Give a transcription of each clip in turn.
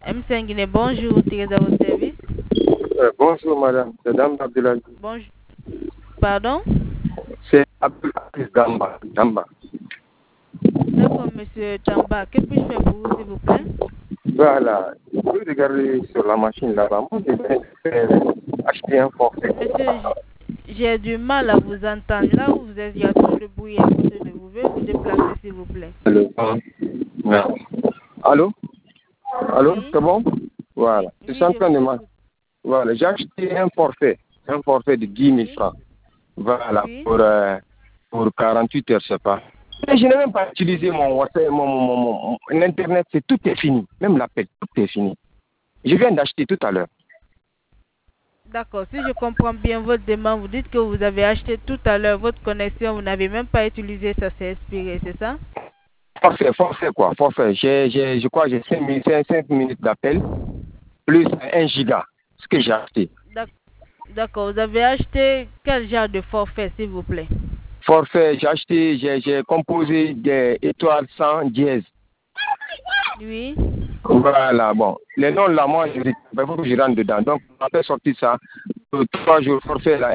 M5 Guinée, bonjour, tirez à votre service. Bonjour madame, c'est Dame Abdelaziz. Bonjour. Pardon? C'est Abdelaziz Damba. D'accord, monsieur Tamba. Que puis-je faire pour vous, s'il vous plaît? Voilà, vous pouvez regarder sur la machine là-bas. Moi, je vais acheter un forfait. Monsieur, j'ai du mal à vous entendre. Là où vous êtes, il y a trop de bruit à côté de vous. Veuillez vous déplacer, s'il vous plaît. Allô? Allô? Allô? Oui? C'est bon? Voilà. Oui, Je suis en je train de vous écoute. Voilà, j'ai acheté un forfait de 10 000 Oui? francs. Voilà, Oui? pour 48 heures, je sais pas. Et je n'ai même pas utilisé mon WhatsApp, mon Internet, tout est fini. Même l'appel, tout est fini. Je viens d'acheter tout à l'heure. D'accord. Si je comprends bien votre demande, vous dites que vous avez acheté tout à l'heure votre connexion, vous n'avez même pas utilisé, ça s'est expiré, c'est ça? Forfait quoi, forfait. Je crois que j'ai 5 minutes d'appel, plus 1 giga, ce que j'ai acheté. D'accord. Vous avez acheté quel genre de forfait, s'il vous plaît? Forfait, j'ai composé des étoiles 100 dièse. Oui? Voilà, bon. Les noms là, moi, il faut que je rentre dedans. Donc, on a fait sortir ça. 3 jours, forfait là,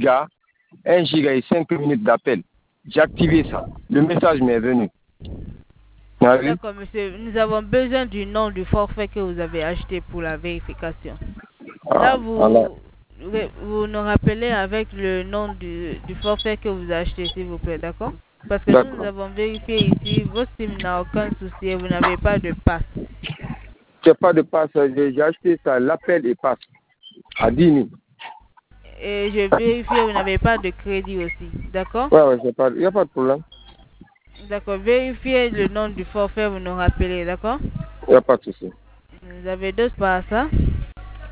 1 giga et 5 minutes d'appel. J'ai activé ça. Le message m'est venu. D'accord, monsieur. Nous avons besoin du nom du forfait que vous avez acheté pour la vérification. Là, Voilà. vous nous rappelez avec le nom du forfait que vous avez acheté, s'il vous plaît, d'accord? Parce que nous D'accord. avons vérifié ici, votre SIM n'a aucun souci et vous n'avez pas de passe. J'ai pas de passe, j'ai acheté ça, l'appel et passe à 10 000. Et je vérifie, vous n'avez pas de crédit aussi, d'accord? Ouais, il n'y a pas de problème. D'accord, vérifiez le nom du forfait, vous nous rappelez, d'accord? Il n'y a pas de souci. Vous avez deux passes, hein?